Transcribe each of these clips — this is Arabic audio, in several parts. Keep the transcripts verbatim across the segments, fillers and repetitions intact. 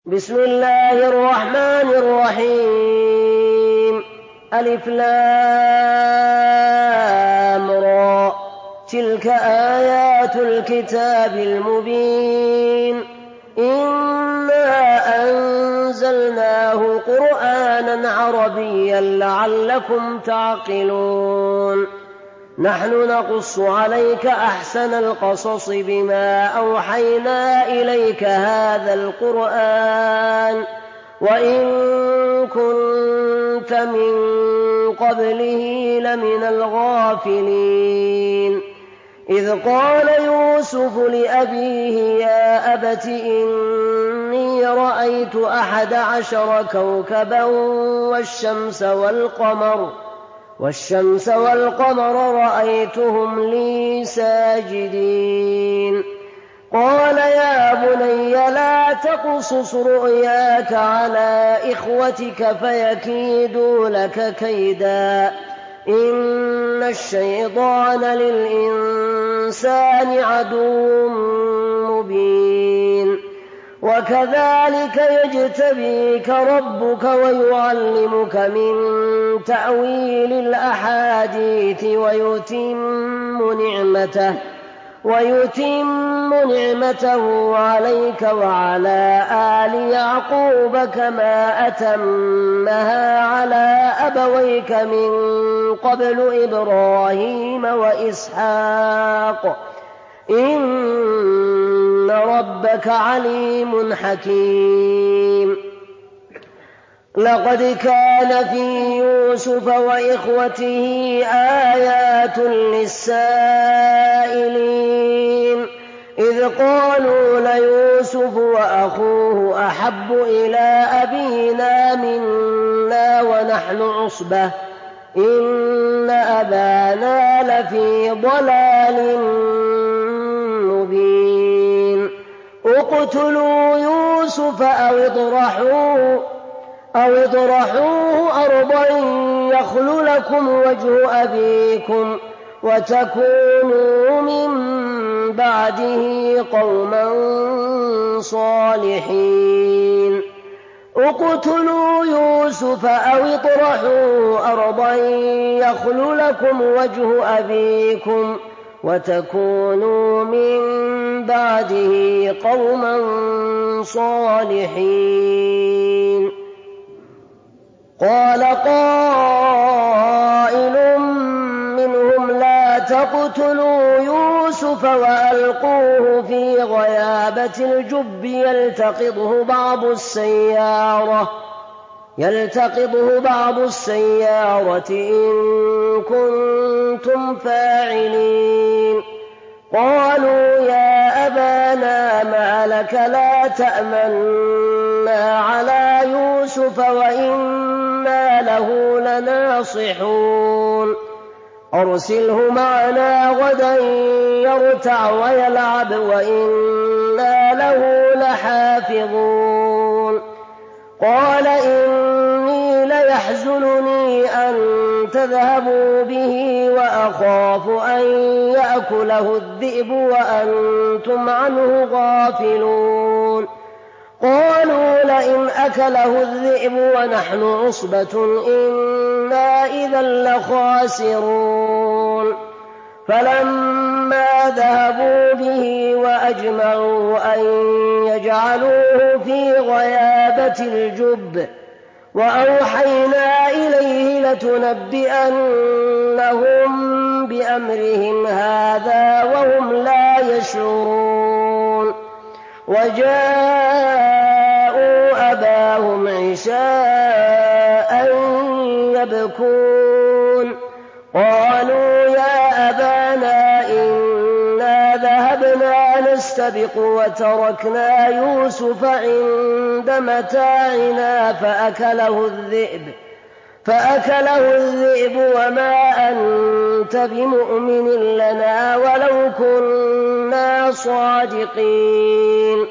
بسم الله الرحمن الرحيم. ألف لام را، تلك آيات الكتاب المبين. إنا أنزلناه قرآنا عربيا لعلكم تعقلون. نحن نقص عليك أحسن القصص بما أوحينا إليك هذا القرآن وإن كنت من قبله لمن الغافلين. إذ قال يوسف لأبيه يا أبت إني رأيت أحد عشر كوكبا والشمس والقمر والشمس والقمر رأيتهم لي ساجدين. قال يا بني لا تقصص رؤياك على إخوتك فيكيدوا لك كيدا إن الشيطان للإنسان عدو مبين. وكذلك يجتبيك ربك ويعلمك من تأويل الأحاديث ويتم نعمته, ويتم نعمته عليك وعلى آل يعقوب كما أتمها على أبويك من قبل إبراهيم وإسحاق إن ربك عليم حكيم. لقد كان في يوسف وإخوته آيات للسائلين إذ قالوا ليوسف وأخوه أحب إلى أبينا منا ونحن عصبة إن أبانا لفي ضلال مبين. اقتلوا يوسف أو اطرحوه أو اطرحوه أرضا يخل لكم وجه أبيكم وتكونوا من بعده قوما صالحين. اقتلوا يوسف أو اطرحوه أرضا يخل لكم وجه أبيكم وتكونوا من بعده قوما صالحين. قال قائل منهم لا تقتلوا يوسف وألقوه في غيابة الجب يلتقطه بعض السيارة يلتقطه بعض السيارة إن كنتم فاعلين. قالوا يا أبانا ما لك لا تأمنا على يوسف وإنا له لناصحون أرسله معنا غدا يرتع ويلعب وإنا له لحافظون. قال إني ليحزنني أن تذهبوا به وأخاف أن يأكله الذئب وأنتم عنه غافلون. قالوا لئن أكله الذئب ونحن عصبة إنا إذا لخاسرون. فلما ذهبوا به وأجمعوا أن يجعلوه في غيابة الجب وأوحينا إليه لتنبئنهم بأمرهم هذا وهم لا يشعرون. وجاءوا أباهم عشاء يبكون. قالوا يا أبانا إنا ذهبنا نستبق وتركنا يوسف عند متاعنا فأكله الذئب فأكله الذئب وما أنت بمؤمن لنا ولو كنا صادقين.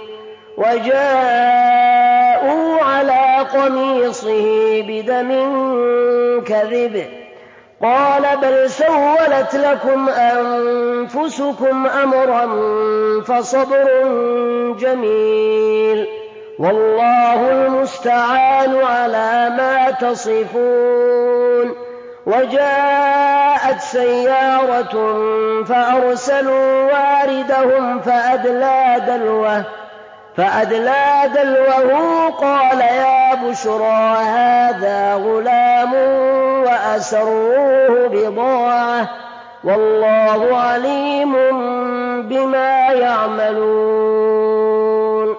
وجاءوا على قميصه بدم كذب قال بل سولت لكم أنفسكم أمرا فصبر جميل والله المستعان على ما تصفون. وجاءت سيارة فأرسلوا واردهم فأدلى دلوه فأدلى دلوه قال يا بشرى هذا غلام وأسروه بضاعة والله عليم بما يعملون.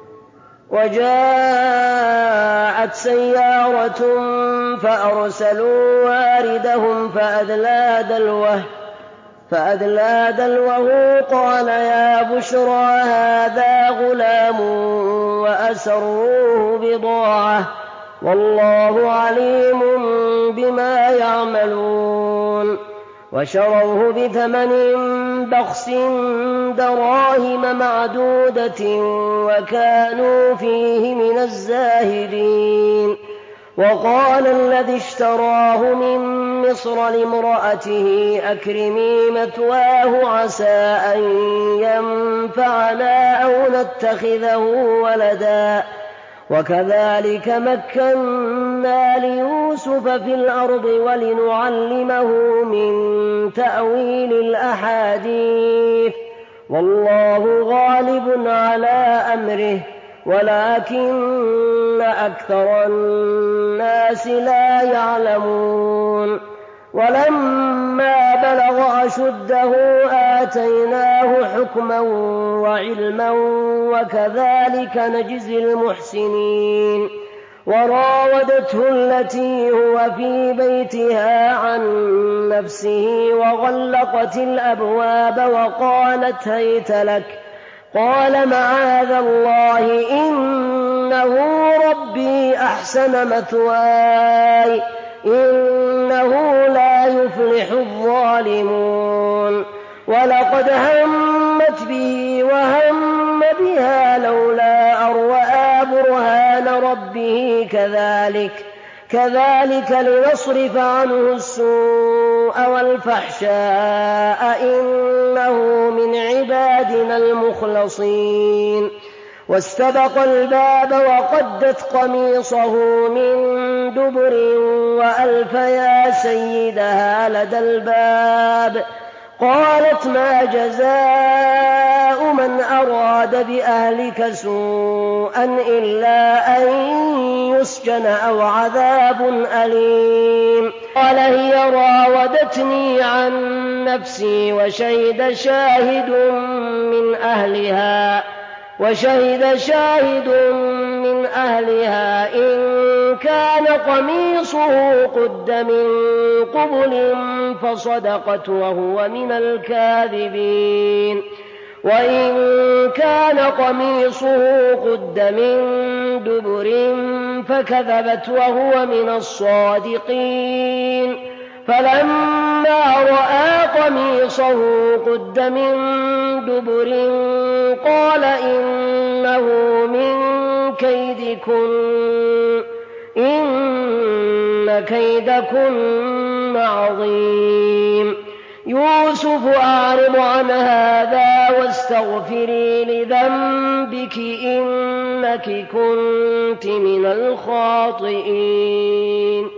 وجاءت سيارة فأرسلوا واردهم فأدلى دلوه فأدلى دلوه قال يا بشرى هذا غلام وأسروه بضاعة والله عليم بما يعملون. وشروه بثمن بخس دراهم معدودة وكانوا فيه من الزاهدين. وقال الذي اشتراه من مصر لامرأته أكرمي مثواه عسى أن ينفعنا أو نتخذه ولدا وكذلك مكنا ليوسف في الأرض ولنعلمه من تأويل الأحاديث والله غالب على أمره ولكن أكثر الناس لا يعلمون. ولما بلغ أشده آتيناه حكما وعلما وكذلك نجزي المحسنين. وراودته التي هو في بيتها عن نفسه وغلقت الأبواب وقالت هيت لك قال معاذ الله إنه ربي أحسن مثواي إنه لا يفلح الظالمون. ولقد همت به وهم بها لولا أن رأى برهان ربه كذلك كذلك لنصرف عنه السوء والفحشاء إنه من عبادنا المخلصين. واستبق الباب وقدت قميصه من دبر وألف يا سيدها لدى الباب قالت ما جزاء من أراد بأهلك سوءا إلا أن يسجن أو عذاب أليم. قال هي راودتني عن نفسي وشهد شاهد من أهلها وشهد شاهد من أهلها إن كان قميصه قد من قبل فصدقت وهو من الكاذبين وإن كان قميصه قد من دبر فكذبت وهو من الصادقين. فلما رأى قميصه قد من دبر قال إنه من كيدكن إن كيدكن عظيم. يوسف أعرض عن هذا واستغفري لذنبك إنك كنت من الخاطئين.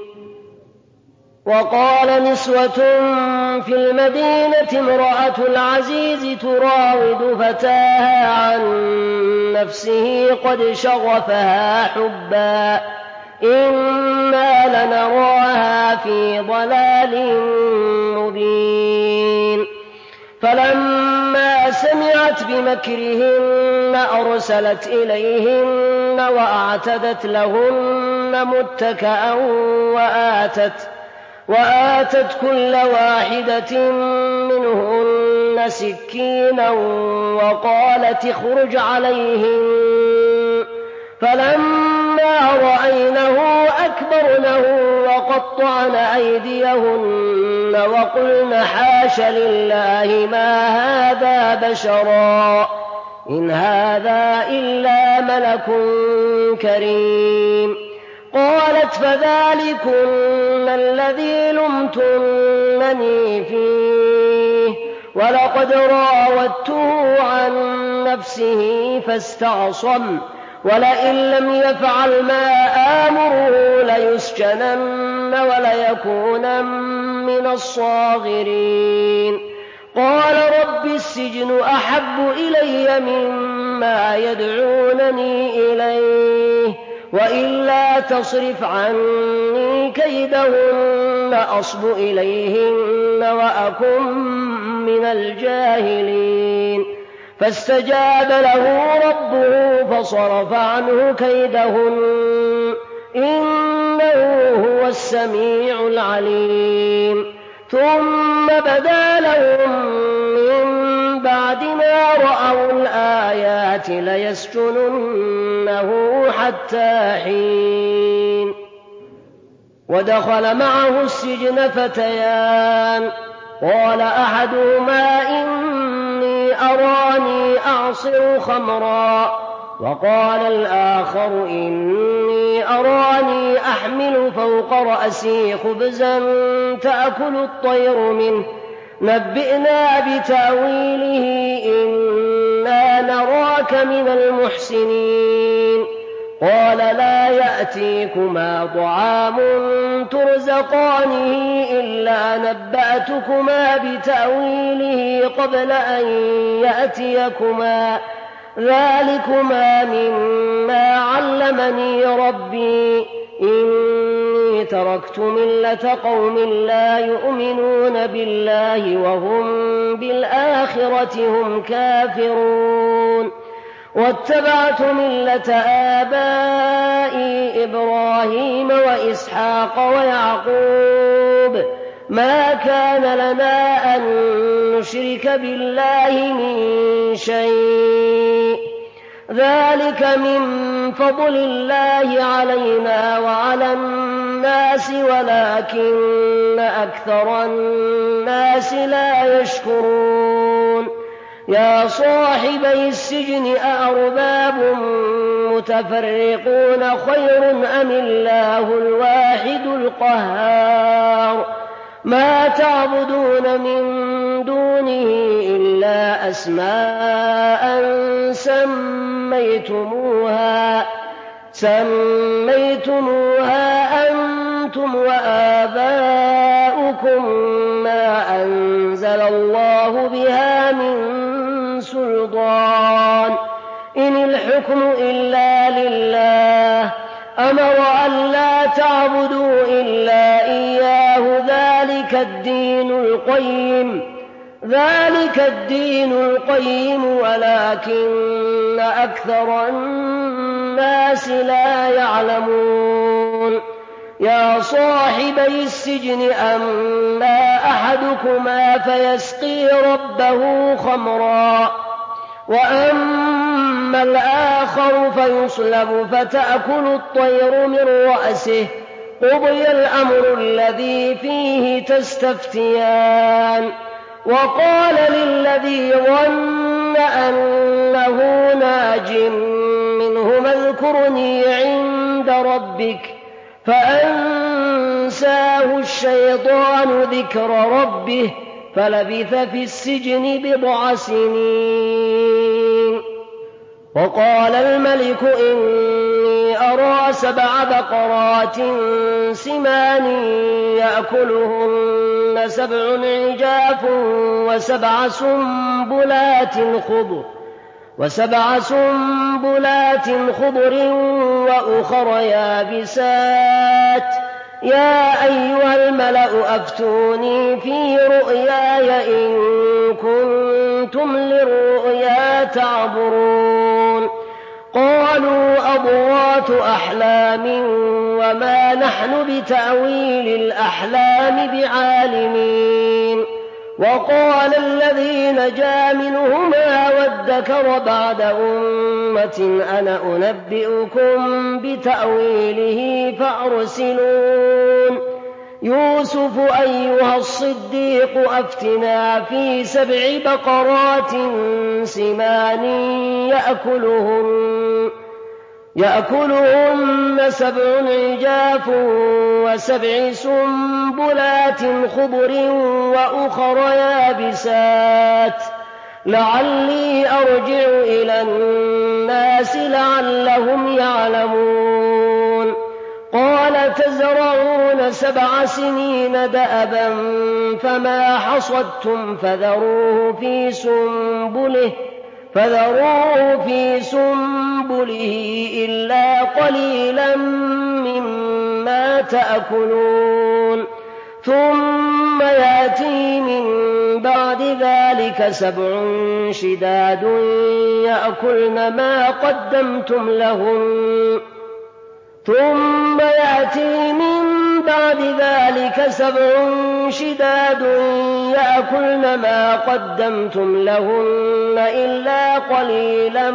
وقال نسوة في المدينة امرأة العزيز تراود فتاها عن نفسه قد شغفها حبا إنا لنراها في ضلال مبين. فلما سمعت بمكرهن أرسلت إليهن وأعتدت لهن متكأ وآتت وآتت كل واحدة منهن سكينا وقالت اخرج عليهن. فلما رأينه أكبرنه وقطعن أيديهن وقلن حاش لله ما هذا بشرا إن هذا إلا ملك كريم. قالت فذلكن الذي لمتنني فيه ولقد راودته عن نفسه فاستعصم ولئن لم يفعل ما آمره ليسجنن وليكونن من الصاغرين. قال رب السجن أحب إلي مما يدعونني إليه وإلا تصرف عني كيدهن أصب إليهن وأكن من الجاهلين. فاستجاب له ربه فصرف عنه كيدهن إنه هو السميع العليم. ثم بدا لهم من بعد ما رأوا الآيات ليسجننه حتى حين. ودخل معه السجن فتيان قال أحدهما إني أراني أعصر خمرا وقال الآخر إني أراني أحمل فوق رأسي خبزا تأكل الطير منه نبئنا بتأويله إنا نراك من المحسنين. قال لا يأتيكما طعام ترزقانه إلا نبأتكما بتأويله قبل أن يأتيكما ذلكما مما علمني ربي إني تركت ملة قوم لا يؤمنون بالله وهم بالآخرة هم كافرون واتبعت ملة آبائي إبراهيم وإسحاق ويعقوب ما كان لنا أن نشرك بالله من شيء ذلك من فضل الله علينا وعلى الناس ولكن أكثر الناس لا يشكرون. يا صاحبي السجن أأرباب متفرقون خير أم الله الواحد القهار ما تعبدون من دونه إلا أسماء سميتموها سميتموها أنتم وآباؤكم ما أنزل الله بها من سلطان إن الحكم إلا لله أمر أن لا تعبدوا إلا إياه ذلك الدين القيم ذلك الدين القيم ولكن أكثر الناس لا يعلمون. يا صاحبي السجن أما أحدكما فيسقي ربه خمرا وأما الآخر فيصلب فتأكل الطير من رأسه قضي الأمر الذي فيه تستفتيان. وقال للذي ظن أنه ناج منهما اذكرني عند ربك فأنساه الشيطان ذكر ربه فلبث في السجن بضع سنين. وقال الملك إني أرى سبع بقرات سمان يأكلهن سبع عجاف وسبع سنبلات خضر وسبع سنبلات خضر وأخر يابسات يا أيها الملأ أفتوني في رؤياي إن كنتم للرؤيا تعبرون. قالوا أضغاث أحلام وما نحن بتأويل الأحلام بعالمين. وقال الذي نجا منهما وادكر بعد أمة أنا أنبئكم بتأويله فأرسلون. يوسف أيها الصديق أفتنا في سبع بقرات سمان يأكلهن يأكلهن سبع عجاف وسبع سنبلات خضر وأخر يابسات لعلي أرجع إلى الناس لعلهم يعلمون قال تزرعون سبع سنين دأبا فما حصدتم فذروه في سنبله فذروه في سنبله إلا قليلا مما تأكلون ثم يأتي من بعد ذلك سبع شداد يأكلن ما قدمتم لهن ثم يأتي من بعد ذلك سبع شداد يأكلن ما قدمتم لهن إلا قليلا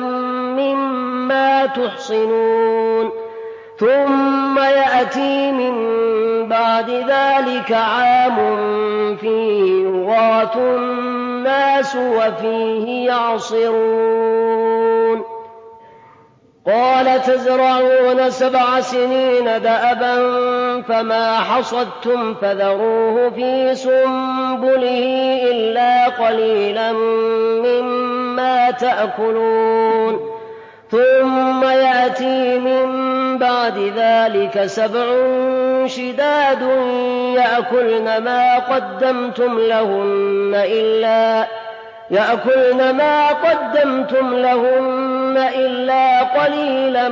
مما تحصنون ثم يأتي من بعد ذلك عام فيه يغاث الناس وفيه يعصرون قال تزرعون سبع سنين دأبا فما حصدتم فذروه في سنبله إلا قليلا مما تأكلون ثم يأتي من بعد ذلك سبع شداد يأكلن ما قدمتم لهن إلا يأكلن ما قدمتم لهن إلا قليلا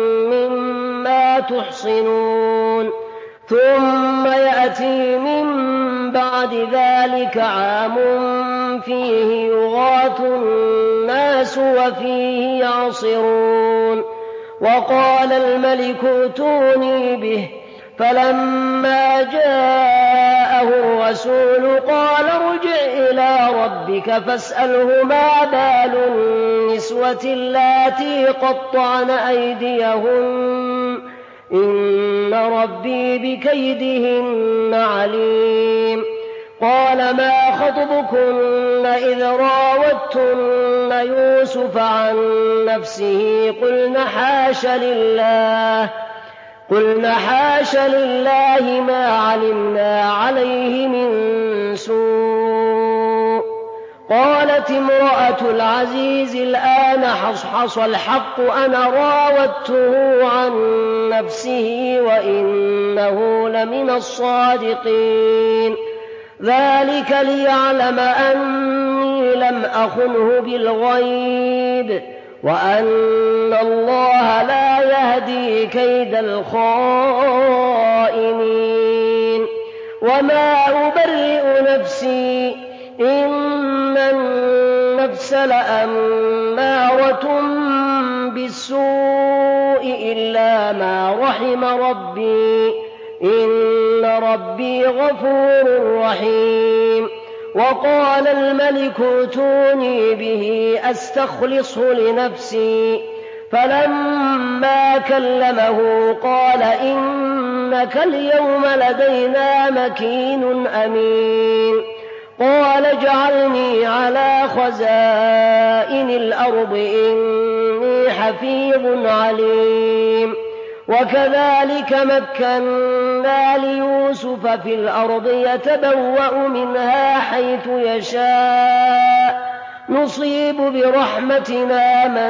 مما تحصنون ثم يأتي من بعد ذلك عام فيه يغاث الناس وفيه يعصرون وقال الملك ائتوني به فلما جاءه الرسول قال ارجع إلى ربك فاسأله ما بال النسوة اللاتي قطعن أيديهن إن ربي بكيدهن عليم قال ما خطبكن إذ راوتن يوسف عن نفسه قلن حاش لله قلن حاش لله ما علمنا عليه من سوء قالت امرأة العزيز الآن حصحص الحق أنا راودته عن نفسه وإنه لمن الصادقين ذلك ليعلم أني لم أخنه بالغيب وأن الله لا يهدي كيد الخائنين وما أبرئ نفسي إن النفس لأمارة بالسوء إلا ما رحم ربي إن ربي غفور رحيم وقال الملك ائتوني به أستخلصه لنفسي فلما كلمه قال إنك اليوم لدينا مكين أمين قال اجعلني على خزائن الأرض إني حفيظ عليم وكذلك مكنا ليوسف في الأرض يتبوأ منها حيث يشاء نصيب برحمتنا من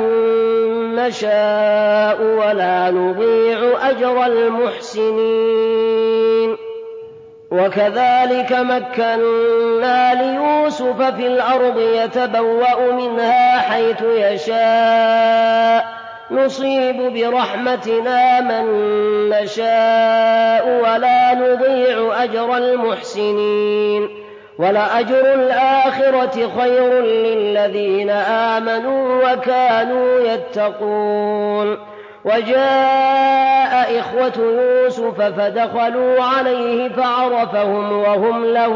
نشاء ولا نضيع أجر المحسنين وكذلك مكنا ليوسف في الأرض يتبوأ منها حيث يشاء نصيب برحمتنا من نشاء ولا نضيع أجر المحسنين ولأجر الآخرة خير للذين آمنوا وكانوا يتقون وجاء إخوة يوسف فدخلوا عليه فعرفهم وهم له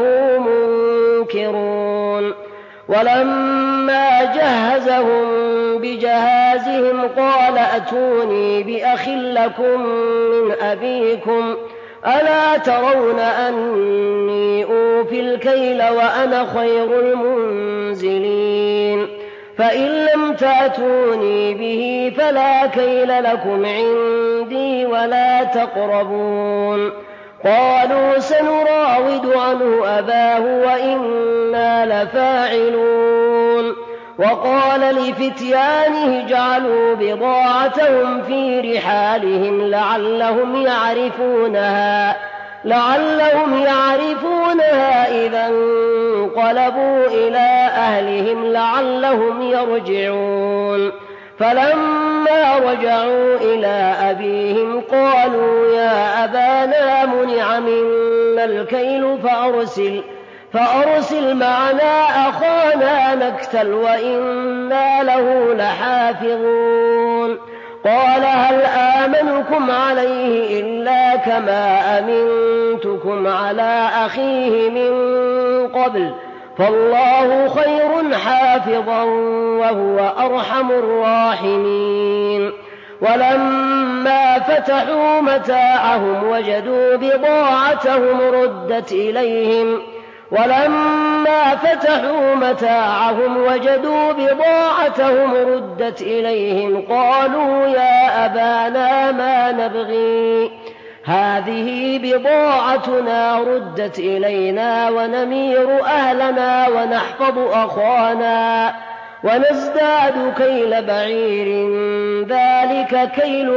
منكرون ولما جهزهم بجهازهم قال أتوني بأخ لكم من أبيكم ألا ترون أني أوفي الكيل وأنا خير المنزلين فإن لم تأتوني به فلا كيل لكم عندي ولا تقربون قالوا سنراود عنه أباه وإنا لفاعلون وقال لفتيانه اجعلوا بضاعتهم في رحالهم لعلهم يعرفونها لعلهم يعرفونها إذا انقلبوا إلى أهلهم لعلهم يرجعون فلما رجعوا إلى أبيهم قالوا يا أبانا منع منا الكيل فأرسل فأرسل معنا أخانا نكتل وإنا له لحافظون قال هل آمنكم عليه إلا كما أمنتكم على أخيه من قبل فالله خير حافظا وهو أرحم الراحمين ولما فتحوا متاعهم وجدوا بضاعتهم ردت إليهم ولما فتحوا متاعهم وجدوا بضاعتهم ردت إليهم قالوا يا أبانا ما نبغي هذه بضاعتنا ردت إلينا ونمير أهلنا ونحفظ أخانا ونزداد كيل بعير ذلك كيل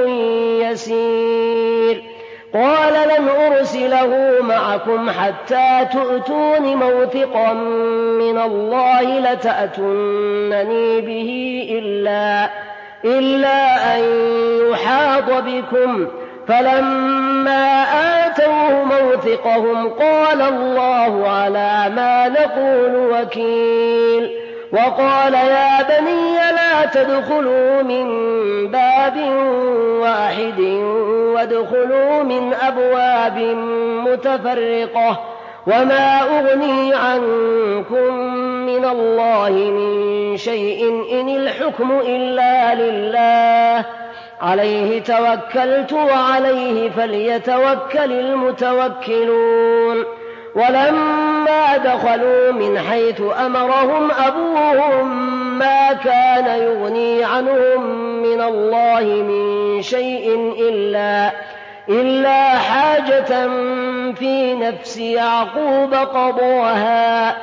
يسير قال لن أرسله معكم حتى تؤتون موثقا من الله لتأتونني به إلا, إلا أن يحاط بكم فلما آتوه موثقهم قال الله على ما نقول وكيل وقال يا بني لا تدخلوا من باب واحد وادخلوا من أبواب متفرقة وما أغني عنكم من الله من شيء إن الحكم إلا لله عليه توكلت وعليه فليتوكل المتوكلون ولما دخلوا من حيث أمرهم أبوهم ما كان يغني عنهم من الله من شيء إلا, إلا حاجة في نفس يعقوب قضاها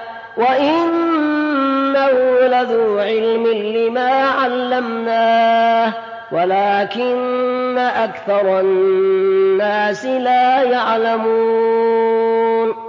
وإنه لذو علم لما علمناه ولكن أكثر الناس لا يعلمون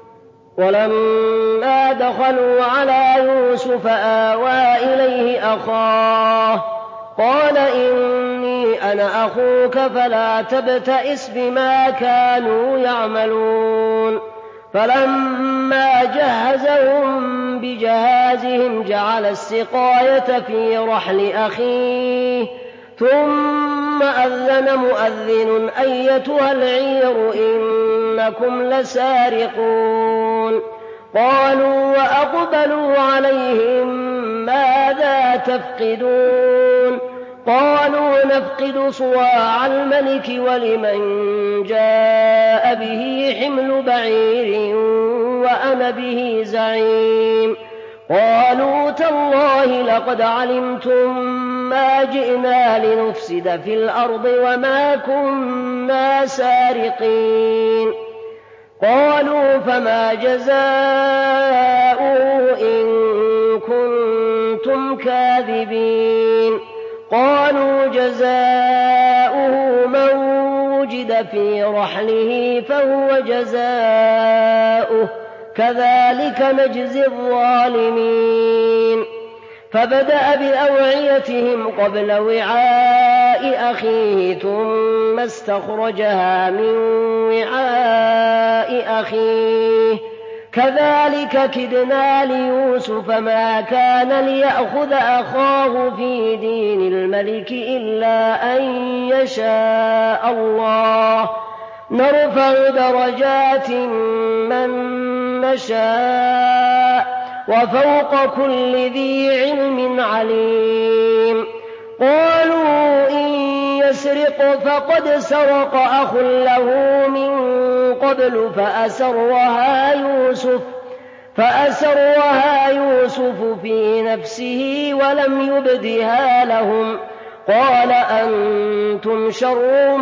ولما دخلوا على يوسف آوى إليه أخاه قال إني أنا أخوك فلا تبتئس بما كانوا يعملون فلما جهزهم بجهازهم جعل السقاية في رحل أخيه ثم أذن مؤذن أيتها العير إنكم لسارقون قالوا وأقبلوا عليهم ماذا تفقدون قالوا نفقد صواع الملك ولمن جاء به حمل بعير وأنا به زعيم قالوا تالله لقد علمتم ما جئنا لنفسد في الأرض وما كنا سارقين قالوا فما جزاؤه إن كنتم كاذبين قالوا جزاؤه من وجد في رحله فهو جزاؤه كذلك نجزي الظالمين فبدأ بأوعيتهم قبل وعاء أخيه ثم استخرجها من وعاء أخيه كذلك كدنا ليوسف ما كان ليأخذ أخاه في دين الملك إلا أن يشاء الله نرفع درجات من نشاء وفوق كل ذي علم عليم قالوا إن يسرق فقد سرق أخ له من قبل فأسرها يوسف فأسرها يوسف في نفسه ولم يبدها لهم قال أنتم شر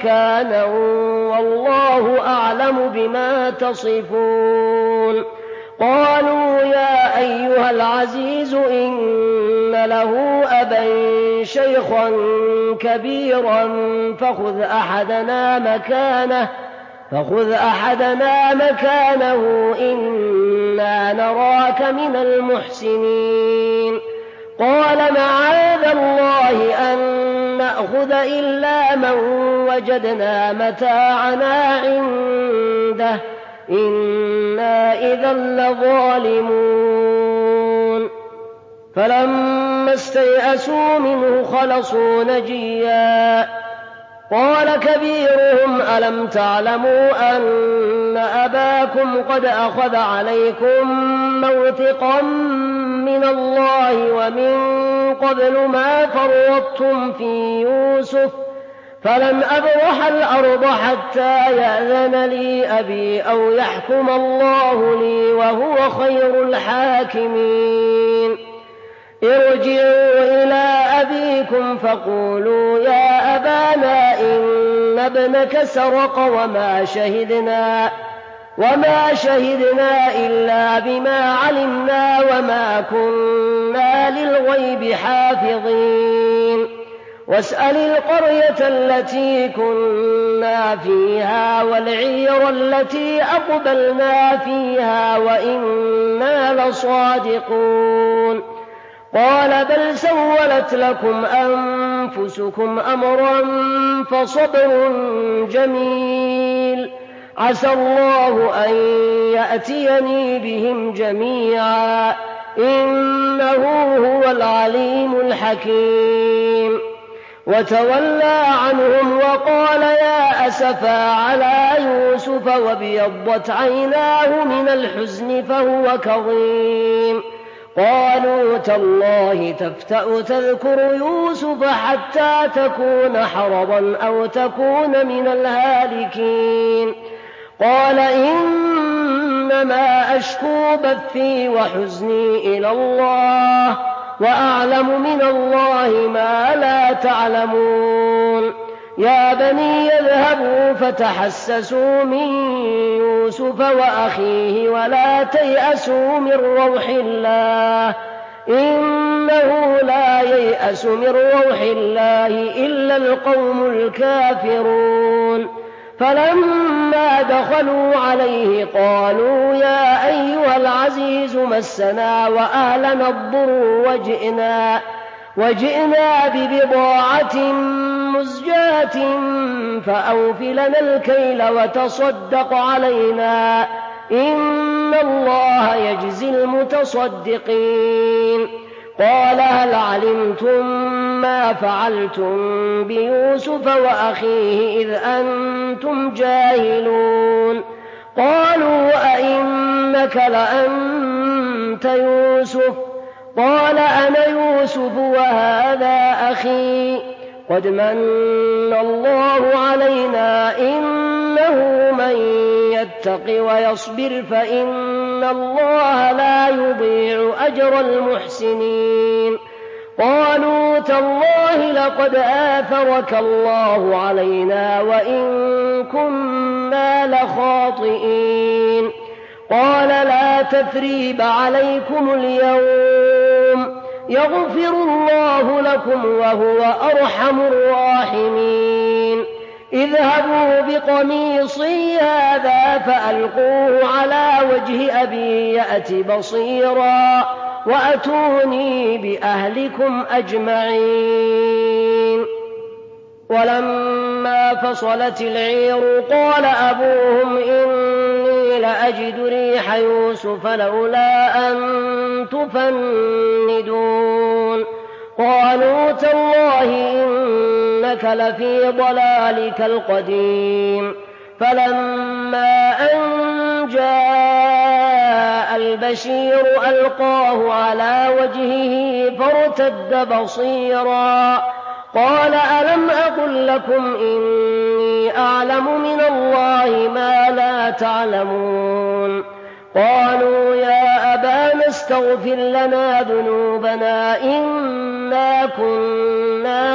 مكانا والله أعلم بما تصفون قالوا يا أيها العزيز إن له أبا شيخا كبيرا فخذ أحدنا مكانه فخذ أحدنا مكانه إنا نراك من المحسنين قال معاذ الله أن نأخذ إلا من وجدنا متاعنا عنده إنا إذا لظالمون فلما استيئسوا منه خلصوا نجيا قال كبيرهم ألم تعلموا أن أباكم قد أخذ عليكم موثقا من الله ومن قبل ما فرطتم في يوسف فلن أبرح الأرض حتى يأذن لي أبي أو يحكم الله لي وهو خير الحاكمين ارجعوا إلى أبيكم فقولوا يا أبانا إن ابنك سرق وما شهدنا وما شهدنا إلا بما علمنا وما كنا للغيب حافظين واسأل القرية التي كنا فيها والعير التي أقبلنا فيها وإنا لصادقون قال بل سولت لكم أنفسكم أمرا فصبر جميل عسى الله أن يأتيني بهم جميعا إنه هو العليم الحكيم وتولى عنهم وقال يا أسفا على يوسف وابيضت عيناه من الحزن فهو كظيم قالوا تالله تفتأ تذكر يوسف حتى تكون حرضا أو تكون من الهالكين قال إنما أشكو بثي وحزني إلى الله وأعلم من الله ما لا تعلمون يا بني اذهبوا فتحسسوا من يوسف وأخيه ولا تيأسوا من روح الله إنه لا ييأس من روح الله إلا القوم الكافرون فلما دخلوا عليه قالوا يا أيها العزيز مسنا وأهلنا الضر وجئنا وجئنا ببضاعة مزجاة فأوف لنا الكيل وتصدق علينا إن الله يجزي المتصدقين قال هل علمتم ما فعلتم بيوسف وأخيه إذ أنتم جاهلون قالوا أئنك لأنت يوسف قال أنا يوسف وهذا أخي قد من الله علينا إنه من يتق ويصبر فإن الله لا يضيع أجر المحسنين قالوا تالله لقد آثرك الله علينا وإن كنا لخاطئين قال لا تثريب عليكم اليوم يغفر الله لكم وهو أرحم الراحمين اذهبوا بقميصي هذا فألقوه على وجه أبي يأت بصيرا وأتوني بأهلكم أجمعين ولما فصلت العير قال أبوهم إني لأجد ريح يوسف لولا أن تفندون قالوا تالله إنك لفي ضلالك القديم فلما أن جاء البشير ألقاه على وجهه فارتد بصيرا قال ألم أقل لكم إني أعلم من الله ما لا تعلمون قالوا يا أبانا استغفر لنا ذنوبنا إنا كنا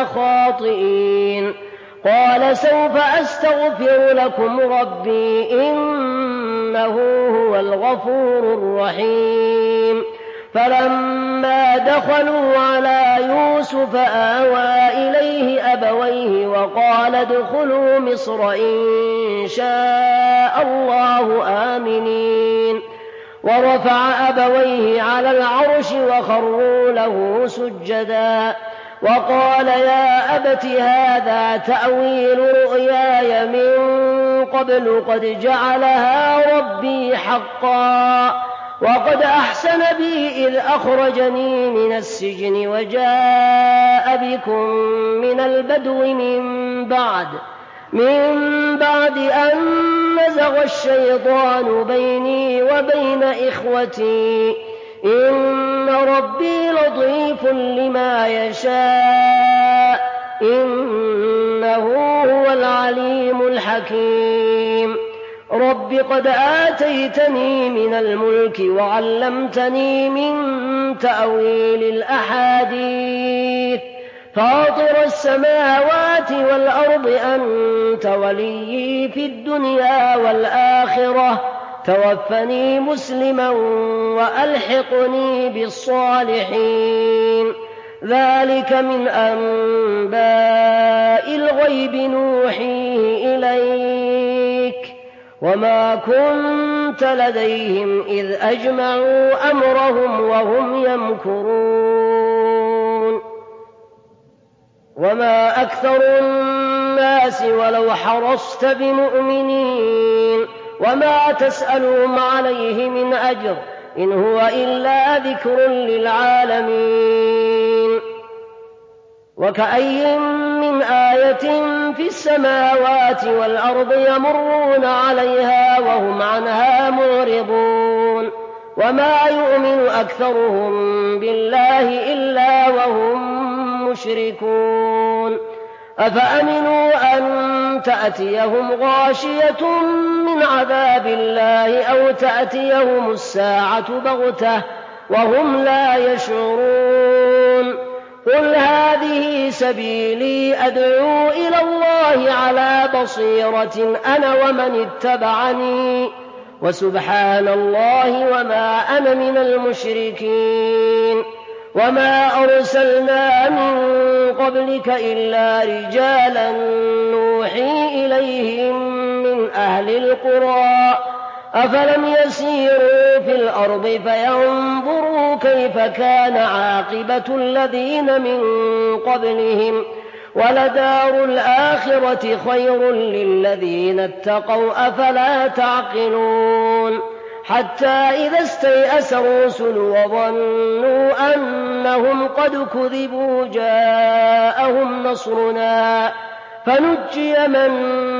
خاطئين قال سوف أستغفر لكم ربي إن إنه هو الغفور الرحيم. فلما دخلوا على يوسف آوى إليه أبويه وقال ادخلوا مصر إن شاء الله آمنين. ورفع أبويه على العرش وخروا له سجدا وقال يا أبت هذا تأويل رؤياي من قبل قد جعلها ربي حقا وقد أحسن بي إذ أخرجني من السجن وجاء بكم من البدو من بعد من بعد أن نزغ الشيطان بيني وبين إخوتي إن ربي لطيف لما يشاء إنه هو العليم الحكيم. رب قد آتيتني من الملك وعلمتني من تأويل الأحاديث فاطر السماوات والأرض أنت وليي في الدنيا والآخرة توفني مسلما وألحقني بالصالحين. ذلك من أنباء الغيب نوحيه إليك وما كنت لديهم إذ أجمعوا أمرهم وهم يمكرون. وما أكثر الناس ولو حرصت بمؤمنين وما تسألهم عليه من أجر إن هو إلا ذكر للعالمين. وكأي من آية في السماوات والأرض يمرون عليها وهم عنها معرضون وما يؤمن أكثرهم بالله إلا وهم مشركون. أفأمنوا أن تأتيهم غاشية من عذاب الله أو تأتيهم الساعة بغتة وهم لا يشعرون. قل هذه سبيلي أدعو إلى الله على بصيرة أنا ومن اتبعني وسبحان الله وما أنا من المشركين. وما أرسلنا من قبلك إلا رجالا نوحي إليهم من أهل القرى أفلم يسيروا في الأرض فينظروا كيف كان عاقبة الذين من قبلهم ولدار الآخرة خير للذين اتقوا أفلا تعقلون. حتى إذا استيأس الرسل وظنوا أنهم قد كذبوا جاءهم نصرنا فنجي من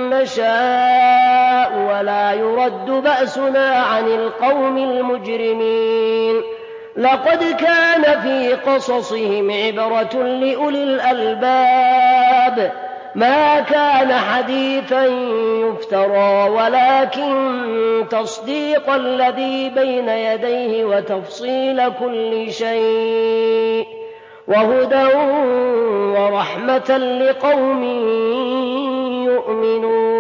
نشاء ولا يرد بأسنا عن القوم المجرمين. لقد كان في قصصهم عبرة لأولي الألباب ما كان حديثا يفترى ولكن تصديق الذي بين يديه وتفصيل كل شيء وهدى ورحمة لقوم يؤمنون.